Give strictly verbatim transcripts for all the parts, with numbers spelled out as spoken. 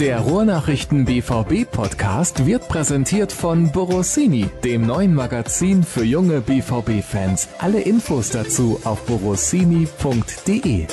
Der Ruhrnachrichten B V B-Podcast wird präsentiert von Borossini, dem neuen Magazin für junge B V B-Fans. Alle Infos dazu auf borossini punkt de.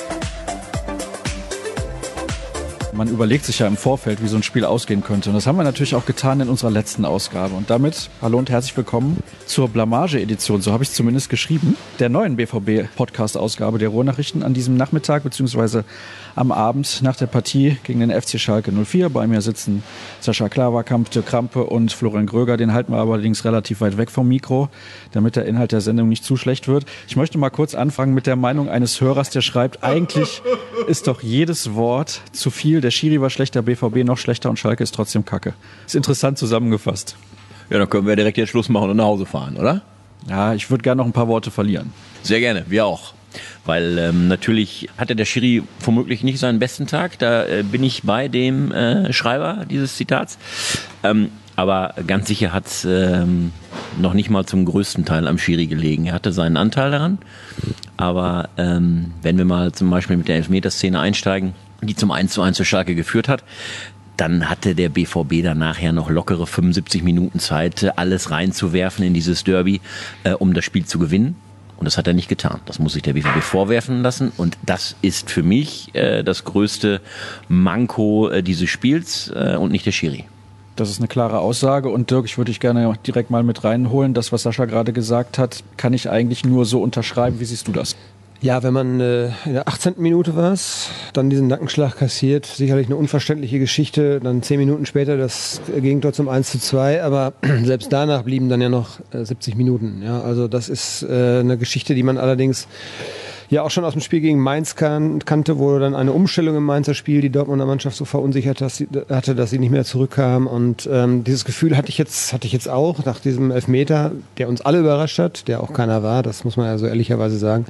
Man überlegt sich ja im Vorfeld, wie so ein Spiel ausgehen könnte. Und das haben wir natürlich auch getan in unserer letzten Ausgabe. Und damit hallo und herzlich willkommen zur Blamage-Edition, so habe ich es zumindest geschrieben, der neuen B V B-Podcast-Ausgabe der Ruhrnachrichten an diesem Nachmittag bzw. am Abend nach der Partie gegen den F C Schalke null vier. Bei mir sitzen Sascha Klaverkamp, Dirk Krampe und Florian Gröger. Den halten wir allerdings relativ weit weg vom Mikro, damit der Inhalt der Sendung nicht zu schlecht wird. Ich möchte mal kurz anfangen mit der Meinung eines Hörers, der schreibt, eigentlich ist doch jedes Wort zu viel. Der Schiri war schlechter, B V B noch schlechter und Schalke ist trotzdem kacke. Ist interessant zusammengefasst. Ja, dann können wir direkt jetzt Schluss machen und nach Hause fahren, oder? Ja, ich würde gerne noch ein paar Worte verlieren. Sehr gerne, wir auch. Weil ähm, natürlich hatte der Schiri womöglich nicht seinen besten Tag. Da äh, bin ich bei dem äh, Schreiber dieses Zitats. Ähm, aber ganz sicher hat es ähm, noch nicht mal zum größten Teil am Schiri gelegen. Er hatte seinen Anteil daran. Aber ähm, wenn wir mal zum Beispiel mit der Elfmeterszene einsteigen, die zum eins zu eins für Schalke geführt hat, dann hatte der B V B danach ja noch lockere fünfundsiebzig Minuten Zeit, alles reinzuwerfen in dieses Derby, äh, um das Spiel zu gewinnen. Und das hat er nicht getan. Das muss sich der B V B vorwerfen lassen. Und das ist für mich äh, das größte Manko äh, dieses Spiels äh, und nicht der Schiri. Das ist eine klare Aussage. Und Dirk, ich würde dich gerne direkt mal mit reinholen. Das, was Sascha gerade gesagt hat, kann ich eigentlich nur so unterschreiben. Wie siehst du das? Ja, wenn man äh, in der achtzehnten Minute war es, dann diesen Nackenschlag kassiert, sicherlich eine unverständliche Geschichte, dann zehn Minuten später das Gegentor zum eins zu zwei, aber selbst danach blieben dann ja noch äh, siebzig Minuten. Ja, also das ist äh, eine Geschichte, die man allerdings ja auch schon aus dem Spiel gegen Mainz kan- kannte, wo dann eine Umstellung im Mainzer Spiel die Dortmunder Mannschaft so verunsichert dass sie, hatte, dass sie nicht mehr zurückkam. Und ähm, dieses Gefühl hatte ich jetzt hatte ich jetzt auch nach diesem Elfmeter, der uns alle überrascht hat, der auch keiner war, das muss man ja so ehrlicherweise sagen.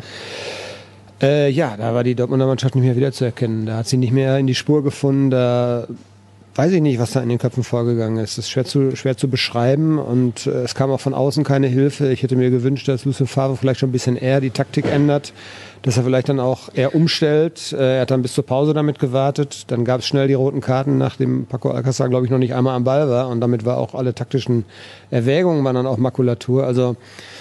Äh, ja, da war die Dortmunder Mannschaft nicht mehr wiederzuerkennen. Da hat sie nicht mehr in die Spur gefunden. Da weiß ich nicht, was da in den Köpfen vorgegangen ist. Das ist schwer zu, schwer zu beschreiben. Und äh, es kam auch von außen keine Hilfe. Ich hätte mir gewünscht, dass Lucien Favre vielleicht schon ein bisschen eher die Taktik ändert. Dass er vielleicht dann auch eher umstellt. Äh, er hat dann bis zur Pause damit gewartet. Dann gab es schnell die roten Karten, nachdem Paco Alcácer, glaube ich, noch nicht einmal am Ball war. Und damit war auch alle taktischen Erwägungen, waren dann auch Makulatur. Also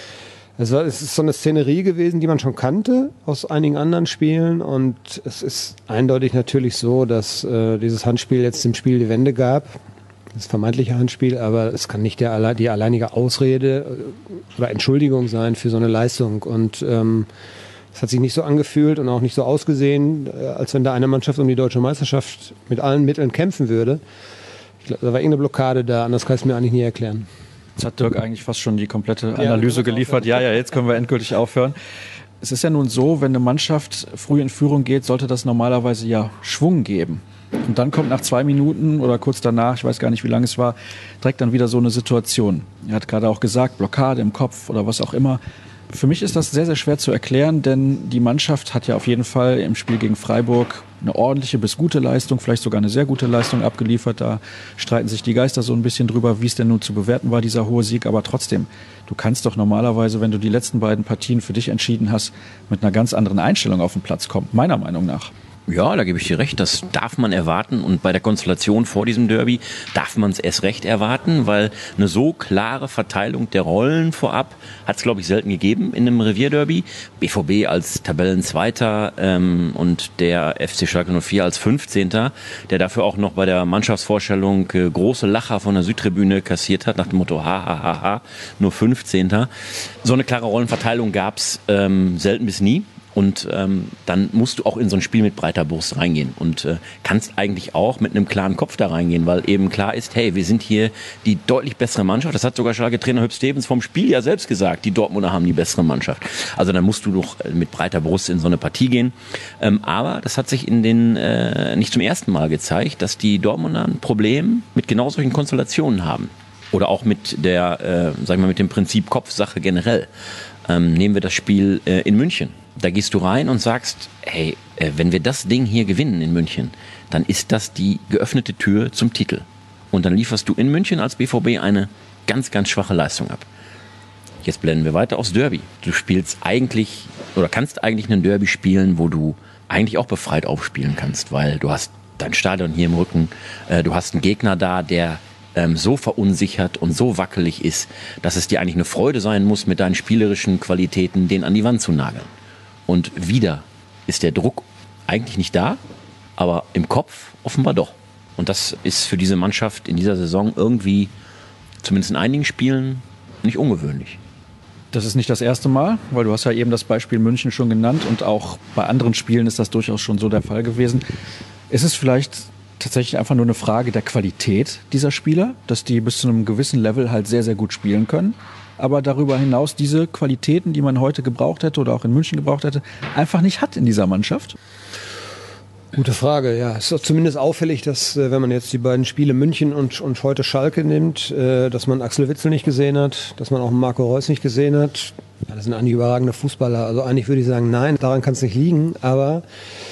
Es, war, es ist so eine Szenerie gewesen, die man schon kannte aus einigen anderen Spielen, und es ist eindeutig natürlich so, dass äh, dieses Handspiel jetzt dem Spiel die Wende gab, das vermeintliche Handspiel, aber es kann nicht der, die alleinige Ausrede oder Entschuldigung sein für so eine Leistung, und ähm, es hat sich nicht so angefühlt und auch nicht so ausgesehen, als wenn da eine Mannschaft um die deutsche Meisterschaft mit allen Mitteln kämpfen würde. Ich glaube, da war irgendeine Blockade da, anders kann ich es mir eigentlich nie erklären. Jetzt hat Dirk eigentlich fast schon die komplette Analyse ja, geliefert. Ja, ja, jetzt können wir endgültig aufhören. Es ist ja nun so, wenn eine Mannschaft früh in Führung geht, sollte das normalerweise ja Schwung geben. Und dann kommt nach zwei Minuten oder kurz danach, ich weiß gar nicht, wie lange es war, direkt dann wieder so eine Situation. Er hat gerade auch gesagt, Blockade im Kopf oder was auch immer. Für mich ist das sehr, sehr schwer zu erklären, denn die Mannschaft hat ja auf jeden Fall im Spiel gegen Freiburg eine ordentliche bis gute Leistung, vielleicht sogar eine sehr gute Leistung abgeliefert. Da streiten sich die Geister so ein bisschen drüber, wie es denn nun zu bewerten war, dieser hohe Sieg. Aber trotzdem, du kannst doch normalerweise, wenn du die letzten beiden Partien für dich entschieden hast, mit einer ganz anderen Einstellung auf den Platz kommen, meiner Meinung nach. Ja, da gebe ich dir recht, das darf man erwarten, und bei der Konstellation vor diesem Derby darf man es erst recht erwarten, weil eine so klare Verteilung der Rollen vorab hat es, glaube ich, selten gegeben in einem Revierderby. B V B als Tabellenzweiter ähm, und der F C Schalke null vier als fünfzehnter, der dafür auch noch bei der Mannschaftsvorstellung äh, große Lacher von der Südtribüne kassiert hat, nach dem Motto ha, ha, ha, ha, nur fünfzehnter. So eine klare Rollenverteilung gab es ähm, selten bis nie. Und ähm, dann musst du auch in so ein Spiel mit breiter Brust reingehen und äh, kannst eigentlich auch mit einem klaren Kopf da reingehen, weil eben klar ist, hey, wir sind hier die deutlich bessere Mannschaft. Das hat sogar Schalke-Trainer Hüb Stevens vom Spiel ja selbst gesagt, die Dortmunder haben die bessere Mannschaft. Also dann musst du doch mit breiter Brust in so eine Partie gehen. Ähm, aber das hat sich in den äh, nicht zum ersten Mal gezeigt, dass die Dortmunder ein Problem mit genau solchen Konstellationen haben. Oder auch mit der, äh, sag ich mal, mit dem Prinzip Kopfsache generell. Ähm, nehmen wir das Spiel äh, in München. Da gehst du rein und sagst, hey, äh, wenn wir das Ding hier gewinnen in München, dann ist das die geöffnete Tür zum Titel. Und dann lieferst du in München als B V B eine ganz, ganz schwache Leistung ab. Jetzt blenden wir weiter aufs Derby. Du spielst eigentlich, oder kannst eigentlich einen Derby spielen, wo du eigentlich auch befreit aufspielen kannst, weil du hast dein Stadion hier im Rücken. Äh, du hast einen Gegner da, der ähm, so verunsichert und so wackelig ist, dass es dir eigentlich eine Freude sein muss, mit deinen spielerischen Qualitäten den an die Wand zu nageln. Und wieder ist der Druck eigentlich nicht da, aber im Kopf offenbar doch. Und das ist für diese Mannschaft in dieser Saison irgendwie, zumindest in einigen Spielen, nicht ungewöhnlich. Das ist nicht das erste Mal, weil du hast ja eben das Beispiel München schon genannt und auch bei anderen Spielen ist das durchaus schon so der Fall gewesen. Ist es vielleicht tatsächlich einfach nur eine Frage der Qualität dieser Spieler, dass die bis zu einem gewissen Level halt sehr, sehr gut spielen können, aber darüber hinaus diese Qualitäten, die man heute gebraucht hätte oder auch in München gebraucht hätte, einfach nicht hat in dieser Mannschaft? Gute Frage, ja. Es ist doch zumindest auffällig, dass, wenn man jetzt die beiden Spiele München und, und heute Schalke nimmt, dass man Axel Witsel nicht gesehen hat, dass man auch Marco Reus nicht gesehen hat. Ja, das sind eigentlich überragende Fußballer. Also eigentlich würde ich sagen, nein, daran kann es nicht liegen, aber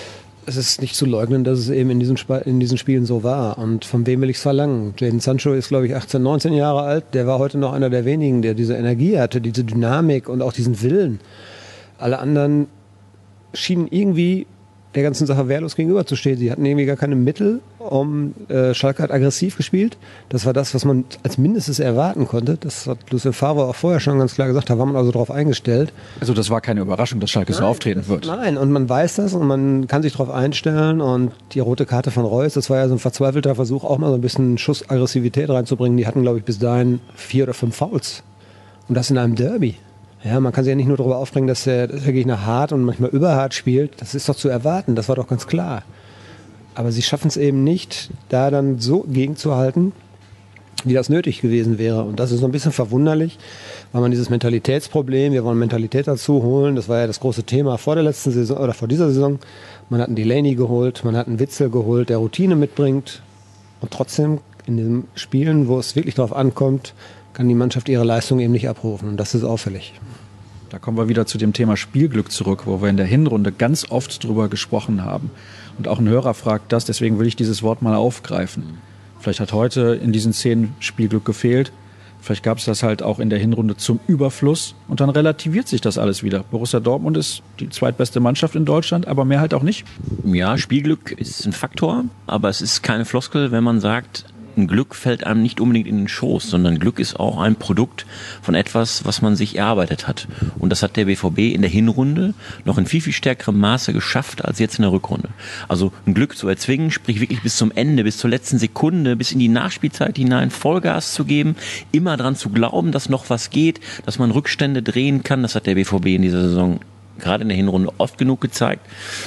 es ist nicht zu leugnen, dass es eben in diesen, Sp- in diesen Spielen so war. Und von wem will ich es verlangen? Jadon Sancho ist, glaube ich, achtzehn, neunzehn Jahre alt. Der war heute noch einer der wenigen, der diese Energie hatte, diese Dynamik und auch diesen Willen. Alle anderen schienen irgendwie der ganzen Sache wehrlos gegenüberzustehen. Sie hatten irgendwie gar keine Mittel, um äh, Schalke hat aggressiv gespielt. Das war das, was man als mindestes erwarten konnte. Das hat Lucien Favre auch vorher schon ganz klar gesagt, da war man also darauf eingestellt. Also das war keine Überraschung, dass Schalke nein, so auftreten wird. Nein, und man weiß das und man kann sich darauf einstellen und die rote Karte von Reus, das war ja so ein verzweifelter Versuch, auch mal so ein bisschen Schuss Aggressivität reinzubringen. Die hatten, glaube ich, bis dahin vier oder fünf Fouls. Und das in einem Derby. Ja, man kann sich ja nicht nur darüber aufbringen, dass der, dass der Gegner hart und manchmal überhart spielt. Das ist doch zu erwarten, das war doch ganz klar. Aber sie schaffen es eben nicht, da dann so gegenzuhalten, wie das nötig gewesen wäre. Und das ist so ein bisschen verwunderlich, weil man dieses Mentalitätsproblem, wir wollen Mentalität dazu holen, das war ja das große Thema vor der letzten Saison oder vor dieser Saison. Man hat einen Delaney geholt, man hat einen Witzel geholt, der Routine mitbringt. Und trotzdem in den Spielen, wo es wirklich darauf ankommt, kann die Mannschaft ihre Leistung eben nicht abrufen. Und das ist auffällig. Da kommen wir wieder zu dem Thema Spielglück zurück, wo wir in der Hinrunde ganz oft drüber gesprochen haben. Und auch ein Hörer fragt das, deswegen will ich dieses Wort mal aufgreifen. Vielleicht hat heute in diesen Szenen Spielglück gefehlt. Vielleicht gab es das halt auch in der Hinrunde zum Überfluss. Und dann relativiert sich das alles wieder. Borussia Dortmund ist die zweitbeste Mannschaft in Deutschland, aber mehr halt auch nicht. Ja, Spielglück ist ein Faktor, aber es ist keine Floskel, wenn man sagt, ein Glück fällt einem nicht unbedingt in den Schoß, sondern Glück ist auch ein Produkt von etwas, was man sich erarbeitet hat. Und das hat der B V B in der Hinrunde noch in viel, viel stärkerem Maße geschafft als jetzt in der Rückrunde. Also ein Glück zu erzwingen, sprich wirklich bis zum Ende, bis zur letzten Sekunde, bis in die Nachspielzeit hinein Vollgas zu geben, immer dran zu glauben, dass noch was geht, dass man Rückstände drehen kann. Das hat der B V B in dieser Saison gerade in der Hinrunde oft genug gezeigt.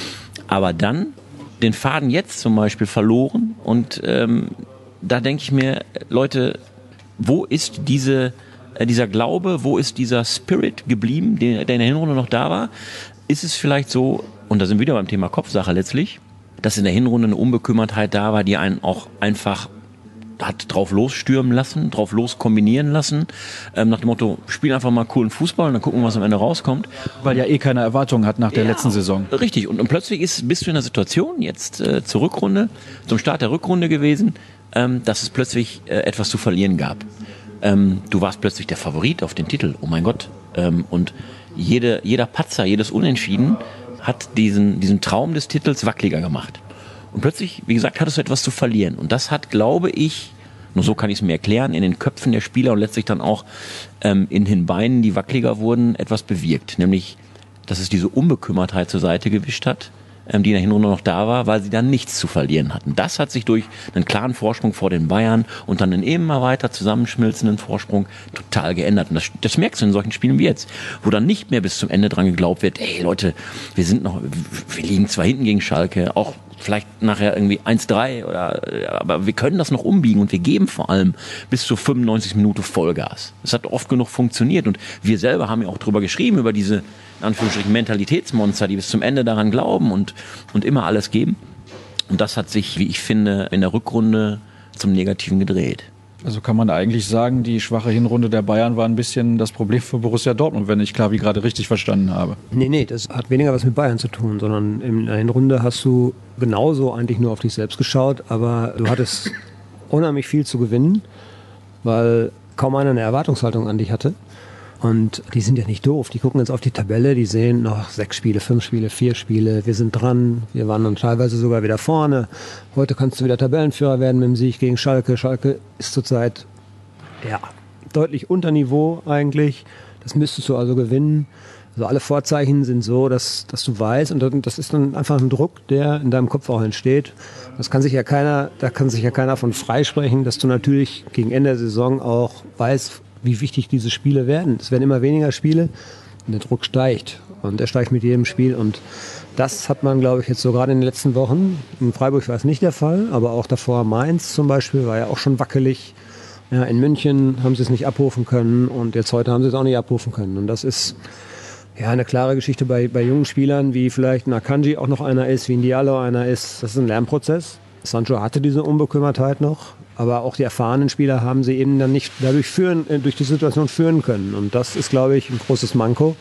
Aber dann den Faden jetzt zum Beispiel verloren und ähm, da denke ich mir, Leute, wo ist diese, äh, dieser Glaube, wo ist dieser Spirit geblieben, der, der in der Hinrunde noch da war? Ist es vielleicht so, und da sind wir wieder beim Thema Kopfsache letztlich, dass in der Hinrunde eine Unbekümmertheit da war, die einen auch einfach hat drauf losstürmen lassen, drauf los kombinieren lassen, ähm, nach dem Motto, spiel einfach mal coolen Fußball und dann gucken wir, was am Ende rauskommt. Weil ja eh keine Erwartungen hat nach der ja, letzten Saison. Richtig, und, und plötzlich ist, bist du in der Situation, jetzt äh, zur Rückrunde, zum Start der Rückrunde gewesen, ähm, dass es plötzlich äh, etwas zu verlieren gab. Ähm, du warst plötzlich der Favorit auf den Titel, oh mein Gott. Ähm, und jede, jeder Patzer, jedes Unentschieden hat diesen, diesen Traum des Titels wackeliger gemacht. Und plötzlich, wie gesagt, hattest du etwas zu verlieren. Und das hat, glaube ich, nur so kann ich es mir erklären, in den Köpfen der Spieler und letztlich dann auch ähm, in den Beinen, die wackeliger wurden, etwas bewirkt. Nämlich, dass es diese Unbekümmertheit zur Seite gewischt hat, ähm, die in der Hinrunde noch da war, weil sie dann nichts zu verlieren hatten. Das hat sich durch einen klaren Vorsprung vor den Bayern und dann einen immer weiter zusammenschmilzenden Vorsprung total geändert. Und das, das merkst du in solchen Spielen wie jetzt, wo dann nicht mehr bis zum Ende dran geglaubt wird, ey Leute, wir sind noch, wir liegen zwar hinten gegen Schalke, auch vielleicht nachher irgendwie eins drei, oder, aber wir können das noch umbiegen und wir geben vor allem bis zu fünfundneunzig Minuten Vollgas. Das hat oft genug funktioniert und wir selber haben ja auch drüber geschrieben, über diese, in Anführungsstrichen, Mentalitätsmonster, die bis zum Ende daran glauben und, und immer alles geben. Und das hat sich, wie ich finde, in der Rückrunde zum Negativen gedreht. Also kann man eigentlich sagen, die schwache Hinrunde der Bayern war ein bisschen das Problem für Borussia Dortmund, wenn ich Klavi gerade richtig verstanden habe. Nee, nee, das hat weniger was mit Bayern zu tun, sondern in der Hinrunde hast du genauso eigentlich nur auf dich selbst geschaut, aber du hattest unheimlich viel zu gewinnen, weil kaum einer eine Erwartungshaltung an dich hatte. Und die sind ja nicht doof. Die gucken jetzt auf die Tabelle, die sehen noch sechs Spiele, fünf Spiele, vier Spiele. Wir sind dran. Wir waren dann teilweise sogar wieder vorne. Heute kannst du wieder Tabellenführer werden mit dem Sieg gegen Schalke. Schalke ist zurzeit ja, deutlich unter Niveau eigentlich. Das müsstest du also gewinnen. Also alle Vorzeichen sind so, dass, dass du weißt, und das ist dann einfach ein Druck, der in deinem Kopf auch entsteht. Das kann sich ja keiner, da kann sich ja keiner von freisprechen, dass du natürlich gegen Ende der Saison auch weißt, wie wichtig diese Spiele werden. Es werden immer weniger Spiele und der Druck steigt. Und er steigt mit jedem Spiel. Und das hat man, glaube ich, jetzt so gerade in den letzten Wochen. In Freiburg war es nicht der Fall, aber auch davor Mainz zum Beispiel war ja auch schon wackelig. Ja, in München haben sie es nicht abrufen können und jetzt heute haben sie es auch nicht abrufen können. Und das ist ja eine klare Geschichte bei, bei jungen Spielern, wie vielleicht ein Akanji auch noch einer ist, wie ein Diallo einer ist. Das ist ein Lernprozess. Sancho hatte diese Unbekümmertheit noch. Aber auch die erfahrenen Spieler haben sie eben dann nicht dadurch führen, durch die Situation führen können. Und das ist, glaube ich, ein großes Manko.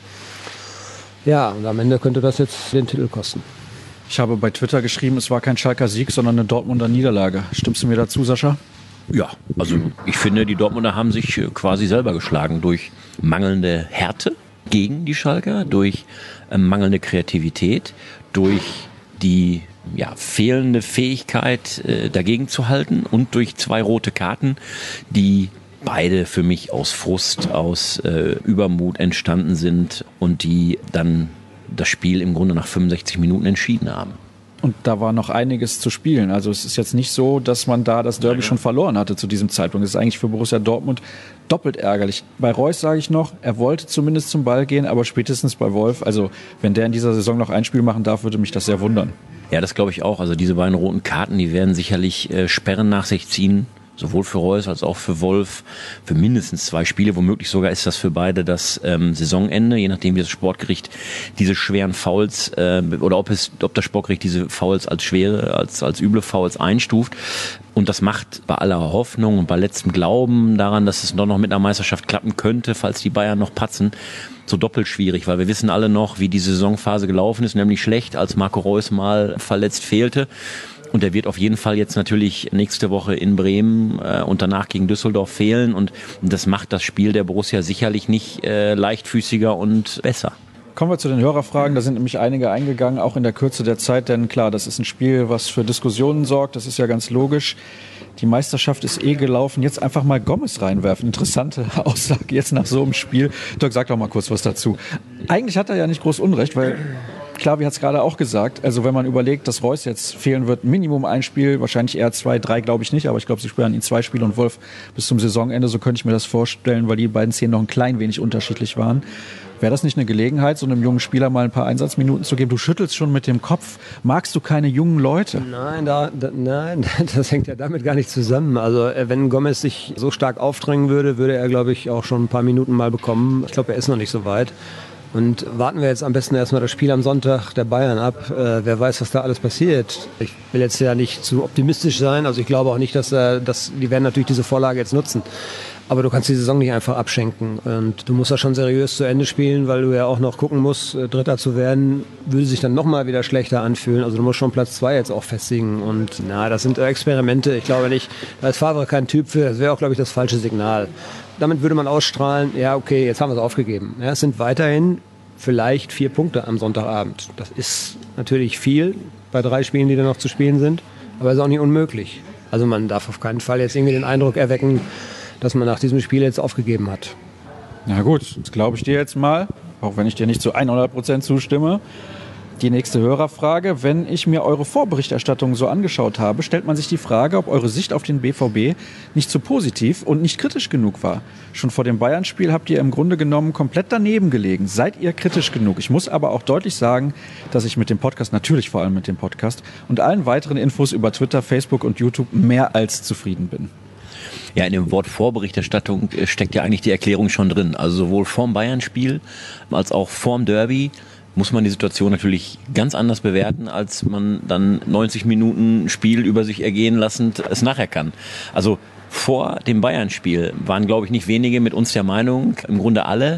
Ja, und am Ende könnte das jetzt den Titel kosten. Ich habe bei Twitter geschrieben, es war kein Schalker Sieg, sondern eine Dortmunder Niederlage. Stimmst du mir dazu, Sascha? Ja, also ich finde, die Dortmunder haben sich quasi selber geschlagen durch mangelnde Härte gegen die Schalker, durch äh, mangelnde Kreativität, durch die ja, fehlende Fähigkeit äh, dagegen zu halten und durch zwei rote Karten, die beide für mich aus Frust, aus äh, Übermut entstanden sind und die dann das Spiel im Grunde nach fünfundsechzig Minuten entschieden haben. Und da war noch einiges zu spielen. Also es ist jetzt nicht so, dass man da das Derby schon verloren hatte zu diesem Zeitpunkt. Das ist eigentlich für Borussia Dortmund doppelt ärgerlich. Bei Reus sage ich noch, er wollte zumindest zum Ball gehen, aber spätestens bei Wolf, also wenn der in dieser Saison noch ein Spiel machen darf, würde mich das sehr wundern. Ja, das glaube ich auch. Also diese beiden roten Karten, die werden sicherlich äh, Sperren nach sich ziehen. Sowohl für Reus als auch für Wolf, für mindestens zwei Spiele. Womöglich sogar ist das für beide das ähm, Saisonende, je nachdem wie das Sportgericht diese schweren Fouls äh, oder ob es, ob das Sportgericht diese Fouls als schwere, als als üble Fouls einstuft. Und das macht bei aller Hoffnung und bei letztem Glauben daran, dass es doch noch mit einer Meisterschaft klappen könnte, falls die Bayern noch patzen, so doppelt schwierig, weil wir wissen alle noch, wie die Saisonphase gelaufen ist, nämlich schlecht, als Marco Reus mal verletzt fehlte. Und er wird auf jeden Fall jetzt natürlich nächste Woche in Bremen äh, und danach gegen Düsseldorf fehlen. Und das macht das Spiel der Borussia sicherlich nicht äh, leichtfüßiger und besser. Kommen wir zu den Hörerfragen. Da sind nämlich einige eingegangen, auch in der Kürze der Zeit. Denn klar, das ist ein Spiel, was für Diskussionen sorgt. Das ist ja ganz logisch. Die Meisterschaft ist eh gelaufen. Jetzt einfach mal Gomez reinwerfen. Interessante Aussage jetzt nach so einem Spiel. Dirk, sag doch mal kurz was dazu. Eigentlich hat er ja nicht groß Unrecht, weil... Klavi hat es gerade auch gesagt, also wenn man überlegt, dass Reus jetzt fehlen wird, Minimum ein Spiel, wahrscheinlich eher zwei, drei glaube ich nicht, aber ich glaube, sie spielen ihn zwei Spiele und Wolf bis zum Saisonende, so könnte ich mir das vorstellen, weil die beiden Szenen noch ein klein wenig unterschiedlich waren. Wäre das nicht eine Gelegenheit, so einem jungen Spieler mal ein paar Einsatzminuten zu geben? Du schüttelst schon mit dem Kopf. Magst du keine jungen Leute? Nein, da, da, nein, das hängt ja damit gar nicht zusammen. Also wenn Gomez sich so stark aufdrängen würde, würde er, glaube ich, auch schon ein paar Minuten mal bekommen. Ich glaube, er ist noch nicht so weit. Und warten wir jetzt am besten erstmal das Spiel am Sonntag der Bayern ab. Äh, wer weiß, was da alles passiert. Ich will jetzt ja nicht zu optimistisch sein. Also ich glaube auch nicht, dass, äh, dass die werden natürlich diese Vorlage jetzt nutzen. Aber du kannst die Saison nicht einfach abschenken. Und du musst da schon seriös zu Ende spielen, weil du ja auch noch gucken musst, äh, Dritter zu werden, würde sich dann nochmal wieder schlechter anfühlen. Also du musst schon Platz zwei jetzt auch festigen. Und na, das sind Experimente. Ich glaube nicht, da ist Favre kein Typ für. Das wäre auch, glaube ich, das falsche Signal. Damit würde man ausstrahlen, ja okay, jetzt haben wir es aufgegeben. Ja, es sind weiterhin vielleicht vier Punkte am Sonntagabend. Das ist natürlich viel bei drei Spielen, die da noch zu spielen sind, aber es ist auch nicht unmöglich. Also man darf auf keinen Fall jetzt irgendwie den Eindruck erwecken, dass man nach diesem Spiel jetzt aufgegeben hat. Na gut, das glaube ich dir jetzt mal, auch wenn ich dir nicht zu hundert Prozent zustimme. Die nächste Hörerfrage. Wenn ich mir eure Vorberichterstattung so angeschaut habe, stellt man sich die Frage, ob eure Sicht auf den B V B nicht zu positiv und nicht kritisch genug war. Schon vor dem Bayern-Spiel habt ihr im Grunde genommen komplett daneben gelegen. Seid ihr kritisch genug? Ich muss aber auch deutlich sagen, dass ich mit dem Podcast, natürlich vor allem mit dem Podcast und allen weiteren Infos über Twitter, Facebook und YouTube mehr als zufrieden bin. Ja, in dem Wort Vorberichterstattung steckt ja eigentlich die Erklärung schon drin. Also sowohl vorm Bayern-Spiel als auch vorm Derby muss man die Situation natürlich ganz anders bewerten, als man dann neunzig Minuten Spiel über sich ergehen lassend es nachher kann. Also vor dem Bayern-Spiel waren, glaube ich, nicht wenige mit uns der Meinung, im Grunde alle,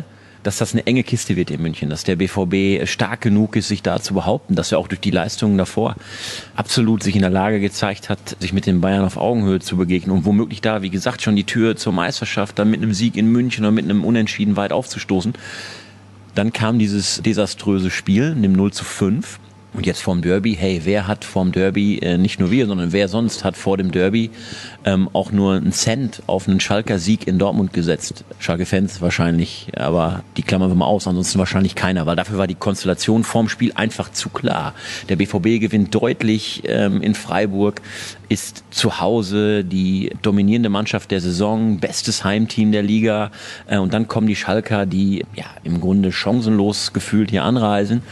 dass das eine enge Kiste wird in München, dass der B V B stark genug ist, sich da zu behaupten, dass er auch durch die Leistungen davor absolut sich in der Lage gezeigt hat, sich mit den Bayern auf Augenhöhe zu begegnen und womöglich da, wie gesagt, schon die Tür zur Meisterschaft dann mit einem Sieg in München oder mit einem Unentschieden weit aufzustoßen. Dann kam dieses desaströse Spiel, dem null zu fünf. Und jetzt vorm Derby, hey, wer hat vorm Derby, äh, nicht nur wir, sondern wer sonst hat vor dem Derby ähm, auch nur einen Cent auf einen Schalker Sieg in Dortmund gesetzt? Schalke-Fans wahrscheinlich, aber die klammern wir mal aus, ansonsten wahrscheinlich keiner, weil dafür war die Konstellation vorm Spiel einfach zu klar. Der B V B gewinnt deutlich ähm, in Freiburg, ist zu Hause die dominierende Mannschaft der Saison, bestes Heimteam der Liga äh, und dann kommen die Schalker, die ja im Grunde chancenlos gefühlt hier anreisen.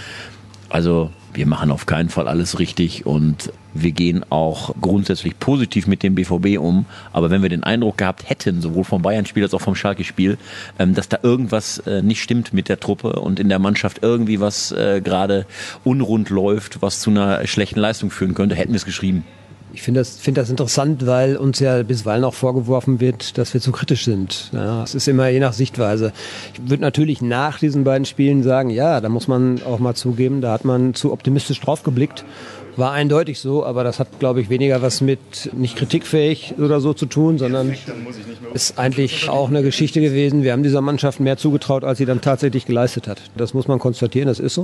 Also wir machen auf keinen Fall alles richtig und wir gehen auch grundsätzlich positiv mit dem B V B um. Aber wenn wir den Eindruck gehabt hätten, sowohl vom Bayern-Spiel als auch vom Schalke-Spiel, dass da irgendwas nicht stimmt mit der Truppe und in der Mannschaft irgendwie was gerade unrund läuft, was zu einer schlechten Leistung führen könnte, hätten wir es geschrieben. Ich finde das, find das interessant, weil uns ja bisweilen auch vorgeworfen wird, dass wir zu kritisch sind. Ja, es ist immer je nach Sichtweise. Ich würde natürlich nach diesen beiden Spielen sagen, ja, da muss man auch mal zugeben, da hat man zu optimistisch drauf geblickt. War eindeutig so, aber das hat, glaube ich, weniger was mit nicht kritikfähig oder so zu tun, sondern ist eigentlich auch eine Geschichte gewesen. Wir haben dieser Mannschaft mehr zugetraut, als sie dann tatsächlich geleistet hat. Das muss man konstatieren, das ist so.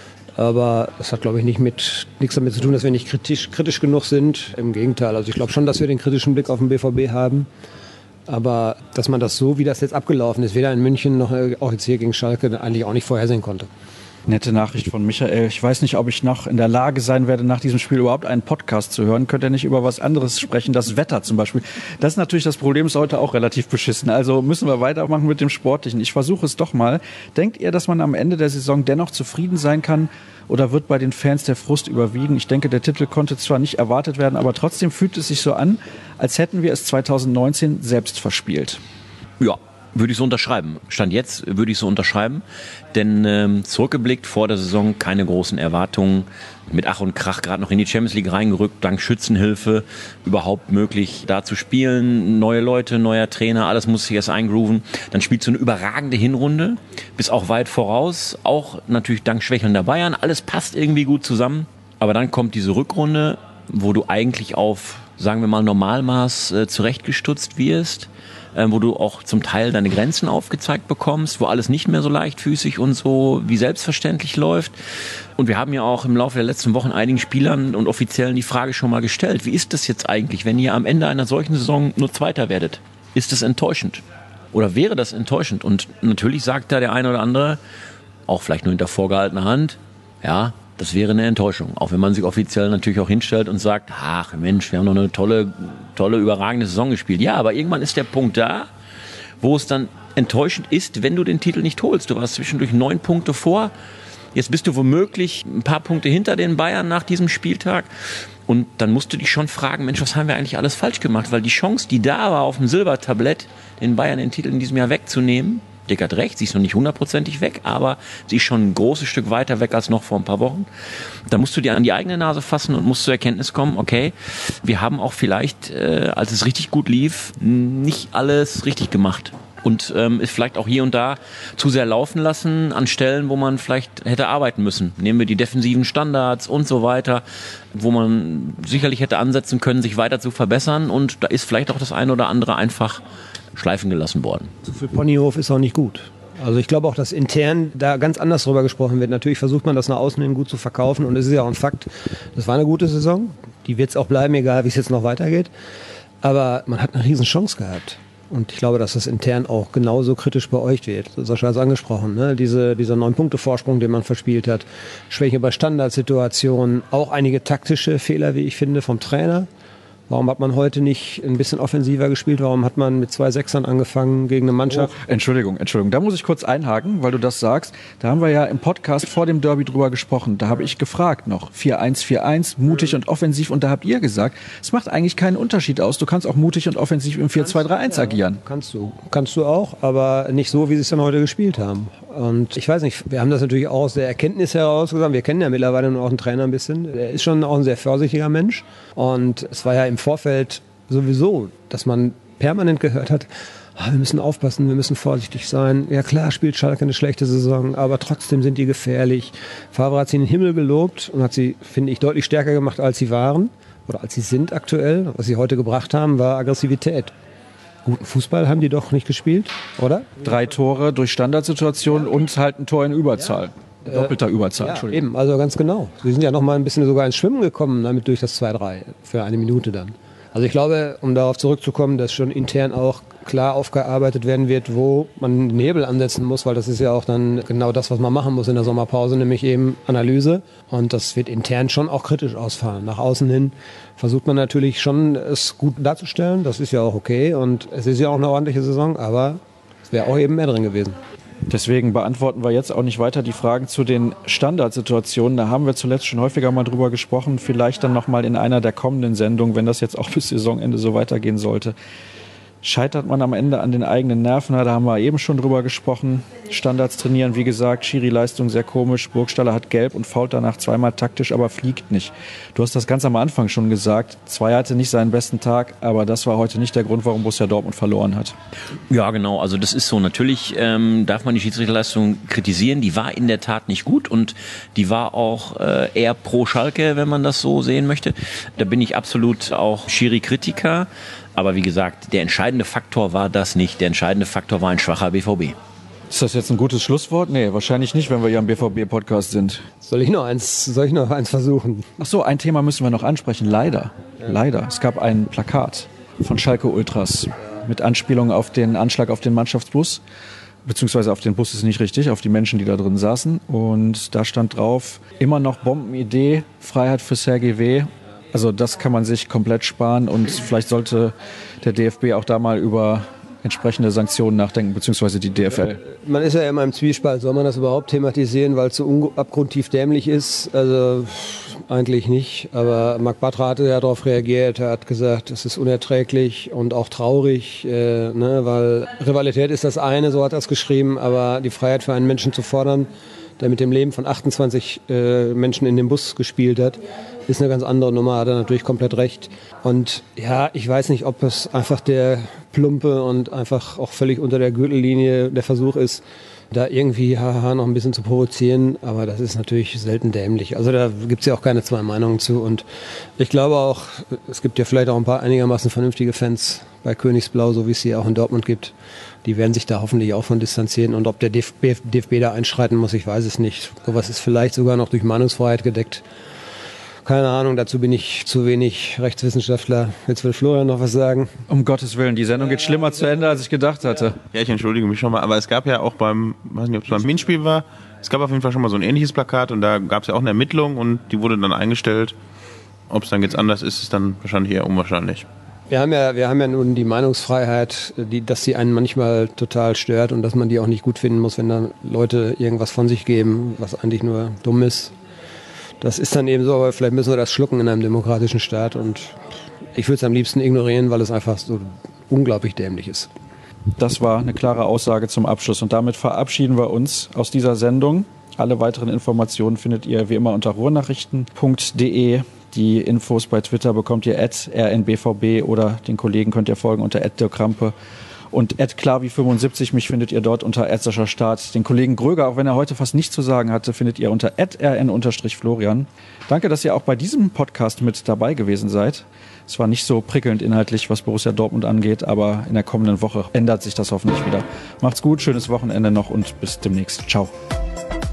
Aber das hat, glaube ich, nicht mit, nichts damit zu tun, dass wir nicht kritisch, kritisch genug sind. Im Gegenteil. Also ich glaube schon, dass wir den kritischen Blick auf den B V B haben. Aber dass man das so, wie das jetzt abgelaufen ist, weder in München noch auch jetzt hier gegen Schalke, eigentlich auch nicht vorhersehen konnte. Nette Nachricht von Michael. Ich weiß nicht, ob ich noch in der Lage sein werde, nach diesem Spiel überhaupt einen Podcast zu hören. Könnt ihr nicht über was anderes sprechen? Das Wetter zum Beispiel. Das ist natürlich das Problem, ist heute auch relativ beschissen. Also müssen wir weitermachen mit dem Sportlichen. Ich versuche es doch mal. Denkt ihr, dass man am Ende der Saison dennoch zufrieden sein kann? Oder wird bei den Fans der Frust überwiegen? Ich denke, der Titel konnte zwar nicht erwartet werden, aber trotzdem fühlt es sich so an, als hätten wir es zwanzig neunzehn selbst verspielt. Ja. Würde ich so unterschreiben. Stand jetzt würde ich so unterschreiben. Denn ähm, zurückgeblickt vor der Saison keine großen Erwartungen. Mit Ach und Krach gerade noch in die Champions League reingerückt, dank Schützenhilfe überhaupt möglich da zu spielen. Neue Leute, neuer Trainer, alles muss sich erst eingrooven. Dann spielst du eine überragende Hinrunde, bis auch weit voraus. Auch natürlich dank schwächelnder Bayern. Alles passt irgendwie gut zusammen. Aber dann kommt diese Rückrunde, wo du eigentlich auf, sagen wir mal, Normalmaß äh, zurechtgestutzt wirst. Wo du auch zum Teil deine Grenzen aufgezeigt bekommst, wo alles nicht mehr so leichtfüßig und so wie selbstverständlich läuft. Und wir haben ja auch im Laufe der letzten Wochen einigen Spielern und Offiziellen die Frage schon mal gestellt, wie ist das jetzt eigentlich, wenn ihr am Ende einer solchen Saison nur Zweiter werdet? Ist das enttäuschend? Oder wäre das enttäuschend? Und natürlich sagt da der eine oder andere, auch vielleicht nur hinter vorgehaltener Hand, ja, das wäre eine Enttäuschung. Auch wenn man sich offiziell natürlich auch hinstellt und sagt, ach Mensch, wir haben noch eine tolle, tolle, überragende Saison gespielt. Ja, aber irgendwann ist der Punkt da, wo es dann enttäuschend ist, wenn du den Titel nicht holst. Du warst zwischendurch neun Punkte vor. Jetzt bist du womöglich ein paar Punkte hinter den Bayern nach diesem Spieltag. Und dann musst du dich schon fragen, Mensch, was haben wir eigentlich alles falsch gemacht? Weil die Chance, die da war, auf dem Silbertablett den Bayern den Titel in diesem Jahr wegzunehmen, Dick hat recht, sie ist noch nicht hundertprozentig weg, aber sie ist schon ein großes Stück weiter weg als noch vor ein paar Wochen. Da musst du dir an die eigene Nase fassen und musst zur Erkenntnis kommen, okay, wir haben auch vielleicht, äh, als es richtig gut lief, nicht alles richtig gemacht. Und ähm, ist vielleicht auch hier und da zu sehr laufen lassen an Stellen, wo man vielleicht hätte arbeiten müssen. Nehmen wir die defensiven Standards und so weiter, wo man sicherlich hätte ansetzen können, sich weiter zu verbessern. Und da ist vielleicht auch das eine oder andere einfach schleifen gelassen worden. Zu viel Ponyhof ist auch nicht gut. Also ich glaube auch, dass intern da ganz anders drüber gesprochen wird. Natürlich versucht man das nach außen hin gut zu verkaufen und es ist ja auch ein Fakt, das war eine gute Saison. Die wird es auch bleiben, egal wie es jetzt noch weitergeht. Aber man hat eine riesen Chance gehabt. Und ich glaube, dass das intern auch genauso kritisch beäugt wird. Sascha hat es angesprochen, ne? Diese, dieser neun-Punkte-Vorsprung, den man verspielt hat. Schwäche bei Standardsituationen, auch einige taktische Fehler, wie ich finde, vom Trainer. Warum hat man heute nicht ein bisschen offensiver gespielt? Warum hat man mit zwei Sechsern angefangen gegen eine Mannschaft? Oh, Entschuldigung, Entschuldigung. Da muss ich kurz einhaken, weil du das sagst. Da haben wir ja im Podcast vor dem Derby drüber gesprochen. Da habe ich gefragt noch, vier eins vier eins, mutig und offensiv. Und da habt ihr gesagt, es macht eigentlich keinen Unterschied aus. Du kannst auch mutig und offensiv im vier zwei drei eins ja, agieren. Kannst du. Kannst du auch, aber nicht so, wie sie es dann heute gespielt haben. Und ich weiß nicht, wir haben das natürlich auch aus der Erkenntnis heraus gesagt. Wir kennen ja mittlerweile nur auch einen Trainer ein bisschen. Er ist schon auch ein sehr vorsichtiger Mensch. Und es war ja im Vorfeld sowieso, dass man permanent gehört hat, wir müssen aufpassen, wir müssen vorsichtig sein. Ja klar, spielt Schalke eine schlechte Saison, aber trotzdem sind die gefährlich. Favre hat sie in den Himmel gelobt und hat sie, finde ich, deutlich stärker gemacht, als sie waren oder als sie sind aktuell. Was sie heute gebracht haben, war Aggressivität. Guten Fußball haben die doch nicht gespielt, oder? Drei Tore durch Standardsituationen und halt ein Tor in Überzahl. Ja. Doppelter Überzahl, ja, Entschuldigung. Eben, also ganz genau. Sie sind ja noch mal ein bisschen sogar ins Schwimmen gekommen, damit durch das zwei drei für eine Minute dann. Also ich glaube, um darauf zurückzukommen, dass schon intern auch klar aufgearbeitet werden wird, wo man den Hebel ansetzen muss, weil das ist ja auch dann genau das, was man machen muss in der Sommerpause, nämlich eben Analyse. Und das wird intern schon auch kritisch ausfallen. Nach außen hin versucht man natürlich schon, es gut darzustellen. Das ist ja auch okay und es ist ja auch eine ordentliche Saison, aber es wäre auch eben mehr drin gewesen. Deswegen beantworten wir jetzt auch nicht weiter die Fragen zu den Standardsituationen. Da haben wir zuletzt schon häufiger mal drüber gesprochen. Vielleicht dann noch mal in einer der kommenden Sendungen, wenn das jetzt auch bis Saisonende so weitergehen sollte. Scheitert man am Ende an den eigenen Nerven? Da haben wir eben schon drüber gesprochen. Standards trainieren, wie gesagt, Schiri-Leistung sehr komisch. Burgstaller hat gelb und fault danach zweimal taktisch, aber fliegt nicht. Du hast das ganz am Anfang schon gesagt. Zwei hatte nicht seinen besten Tag, aber das war heute nicht der Grund, warum Borussia Dortmund verloren hat. Ja, genau. Also das ist so. Natürlich ähm, darf man die Schiedsrichterleistung kritisieren. Die war in der Tat nicht gut und die war auch äh, eher pro Schalke, wenn man das so sehen möchte. Da bin ich absolut auch Schiri-Kritiker. Aber wie gesagt, der entscheidende Faktor war das nicht. Der entscheidende Faktor war ein schwacher B V B. Ist das jetzt ein gutes Schlusswort? Nee, wahrscheinlich nicht, wenn wir hier am B V B-Podcast sind. Soll ich noch eins, soll ich noch eins versuchen? Ach so, ein Thema müssen wir noch ansprechen. Leider, ja. leider. Es gab ein Plakat von Schalke Ultras mit Anspielung auf den Anschlag auf den Mannschaftsbus. Beziehungsweise auf den Bus ist nicht richtig, auf die Menschen, die da drin saßen. Und da stand drauf, immer noch Bombenidee, Freiheit für Sergej W. Also das kann man sich komplett sparen und vielleicht sollte der D F B auch da mal über entsprechende Sanktionen nachdenken, beziehungsweise die D F L. Man ist ja immer im Zwiespalt. Soll man das überhaupt thematisieren, weil es so abgrundtief dämlich ist? Also eigentlich nicht. Aber Marc Bartra hatte ja darauf reagiert. Er hat gesagt, es ist unerträglich und auch traurig, äh, ne, weil Rivalität ist das eine, so hat er es geschrieben, aber die Freiheit für einen Menschen zu fordern, der mit dem Leben von achtundzwanzig äh, Menschen in dem Bus gespielt hat, ist eine ganz andere Nummer, hat er natürlich komplett recht. Und ja, ich weiß nicht, ob es einfach der plumpe und einfach auch völlig unter der Gürtellinie der Versuch ist, da irgendwie haha noch ein bisschen zu provozieren, aber das ist natürlich selten dämlich. Also da gibt es ja auch keine zwei Meinungen zu und ich glaube auch, es gibt ja vielleicht auch ein paar einigermaßen vernünftige Fans bei Königsblau, so wie es sie auch in Dortmund gibt. Die werden sich da hoffentlich auch von distanzieren und ob der D F B, D F B da einschreiten muss, ich weiß es nicht. Sowas ist vielleicht sogar noch durch Meinungsfreiheit gedeckt. Keine Ahnung, dazu bin ich zu wenig Rechtswissenschaftler. Jetzt will Florian noch was sagen. Um Gottes Willen, die Sendung geht schlimmer zu Ende, als ich gedacht hatte. Ja, ich entschuldige mich schon mal, aber es gab ja auch beim, weiß nicht, ob es beim Hinspiel war, es gab auf jeden Fall schon mal so ein ähnliches Plakat und da gab es ja auch eine Ermittlung und die wurde dann eingestellt. Ob es dann jetzt anders ist, ist dann wahrscheinlich eher unwahrscheinlich. Wir haben ja, wir haben ja nun die Meinungsfreiheit, die, dass sie einen manchmal total stört und dass man die auch nicht gut finden muss, wenn dann Leute irgendwas von sich geben, was eigentlich nur dumm ist. Das ist dann eben so, aber vielleicht müssen wir das schlucken in einem demokratischen Staat und ich würde es am liebsten ignorieren, weil es einfach so unglaublich dämlich ist. Das war eine klare Aussage zum Abschluss und damit verabschieden wir uns aus dieser Sendung. Alle weiteren Informationen findet ihr wie immer unter ruhrnachrichten punkt de. Die Infos bei Twitter bekommt ihr at r n b v b oder den Kollegen könnt ihr folgen unter at dirk krampe. Und at klavi fünfundsiebzig, mich findet ihr dort unter at Sascha Staat. Den Kollegen Gröger, auch wenn er heute fast nichts zu sagen hatte, findet ihr unter at r n florian. Danke, dass ihr auch bei diesem Podcast mit dabei gewesen seid. Es war nicht so prickelnd inhaltlich, was Borussia Dortmund angeht, aber in der kommenden Woche ändert sich das hoffentlich wieder. Macht's gut, schönes Wochenende noch und bis demnächst. Ciao.